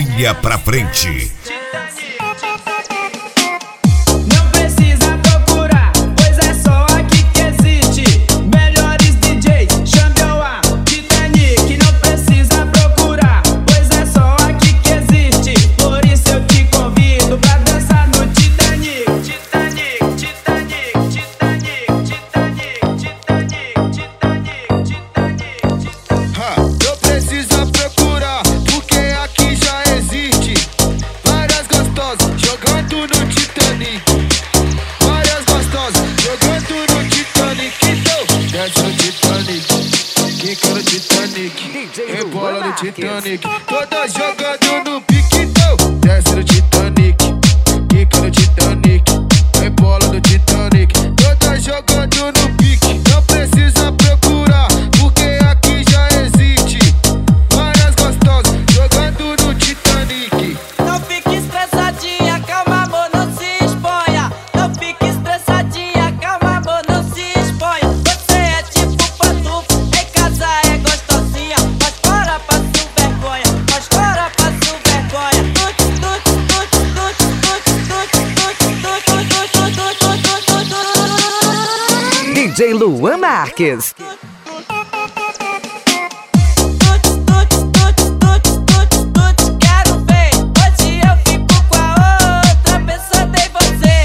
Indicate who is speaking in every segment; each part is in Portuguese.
Speaker 1: Família pra frente.
Speaker 2: Não precisa procurar, pois é só aqui que existe. Melhores DJs, Xambioá, Titanic. Não precisa procurar, pois é só aqui que existe. Por isso eu te convido pra dançar no Titanic. Titanic, Titanic, Titanic, Titanic, Titanic, Titanic, Titanic.
Speaker 3: Não precisa procurar, porque aqui já existe. Várias gostosas jogando no Titanic. Várias gostosas jogando no Titanic. Então, desce no Titanic, quica no Titanic, rebola no Titanic. Todas jogando no pique. Então, desce no Titanic, quica no Titanic, rebola no Titanic. Todas jogando no pique. Não precisa procurar, porque aqui já existe. Várias gostosas jogando no Titanic.
Speaker 4: Não fique estressadinha, calma amor, não se exponha. Não fique estressadinha, calma amor, não se exponha. Você é tipo pantufo, em casa é gostosinha. Mas fora passo vergonha, mas fora passo vergonha.
Speaker 5: DJ Luan Marques.
Speaker 4: Quero ver, hoje eu fico com a outra, pensando em você.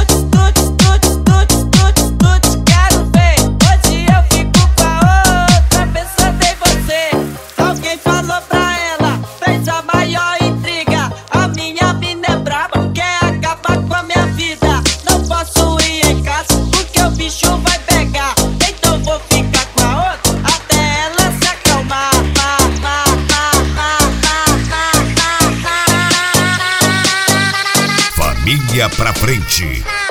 Speaker 4: Quero ver, hoje eu fico com a outra, pensando em você. Alguém falou pra ela, fez a maior intriga. A minha mina é braba, quer acabar com a minha vida. Não posso ir em casa, porque o bicho vai pegar. Então vou ficar com a outra, até ela se acalmar.
Speaker 1: Família pra frente.